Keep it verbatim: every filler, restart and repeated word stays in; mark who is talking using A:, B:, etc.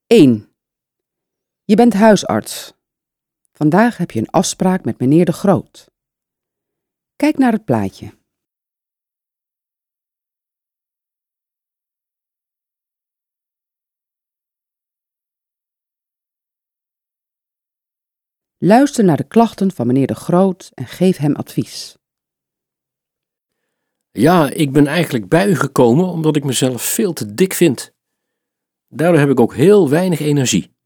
A: één. Je bent huisarts. Vandaag heb je een afspraak met meneer De Groot. Kijk naar het plaatje. Luister naar de klachten van meneer De Groot en geef hem advies.
B: Ja, ik ben eigenlijk bij u gekomen omdat ik mezelf veel te dik vind. Daardoor heb ik ook heel weinig energie.